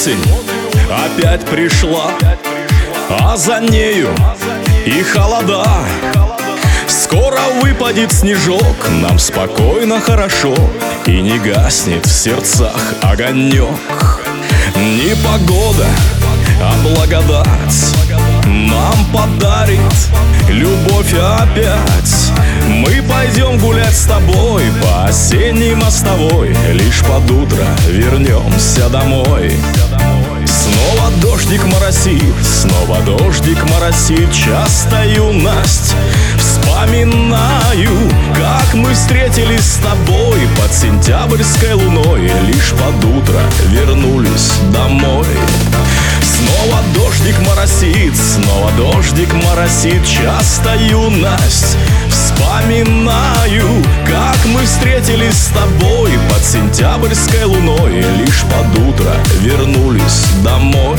осень опять пришла, а за нею и холода. Скоро выпадет снежок, нам спокойно, хорошо, и не гаснет в сердцах огонек. Не погода, а благодать нам подарит любовь опять. Мы пойдем гулять с тобой по осенней мостовой, лишь под утро вернемся домой. Снова дождик моросит, снова дождик моросит, часто юность вспоминаю, как мы встретились с тобой под сентябрьской луной, лишь под утро вернулись домой. Снова дождик моросит, снова дождик моросит, часто юность вспоминаю, как мы встретились с тобой под сентябрьской луной, лишь под утро вернулись домой.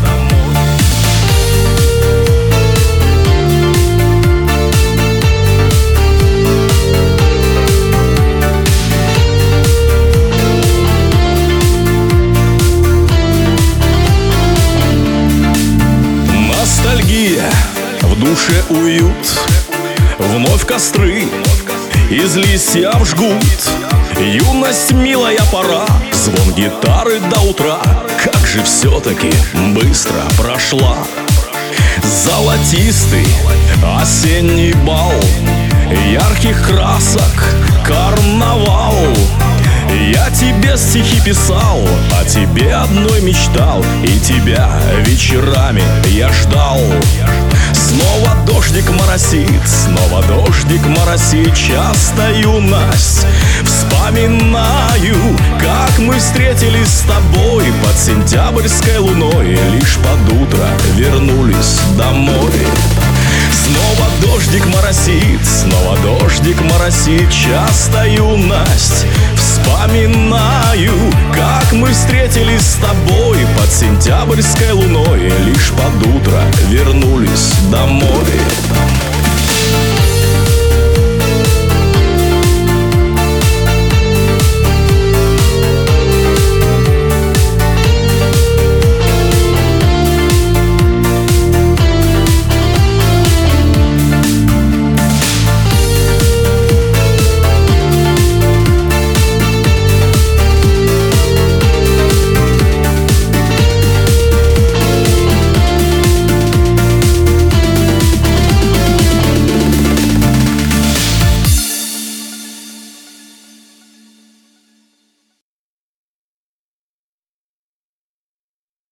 Ностальгия, в душе уют, вновь костры из листьев жгут. Юность, милая пора, звон гитары до утра, как же все-таки быстро прошла. Золотистый осенний бал, ярких красок карнавал. Я тебе стихи писал, о тебе одной мечтал, и тебя вечерами я ждал. Снова дождик моросит, снова дождик моросит, часто юность вспоминаю, как мы встретились с тобой под сентябрьской луной, лишь под утро вернулись домой. Снова дождик моросит, снова дождик моросит, часто юность вспоминаю, как мы встретились с тобой под сентябрьской луной, лишь под утро вернулись домой.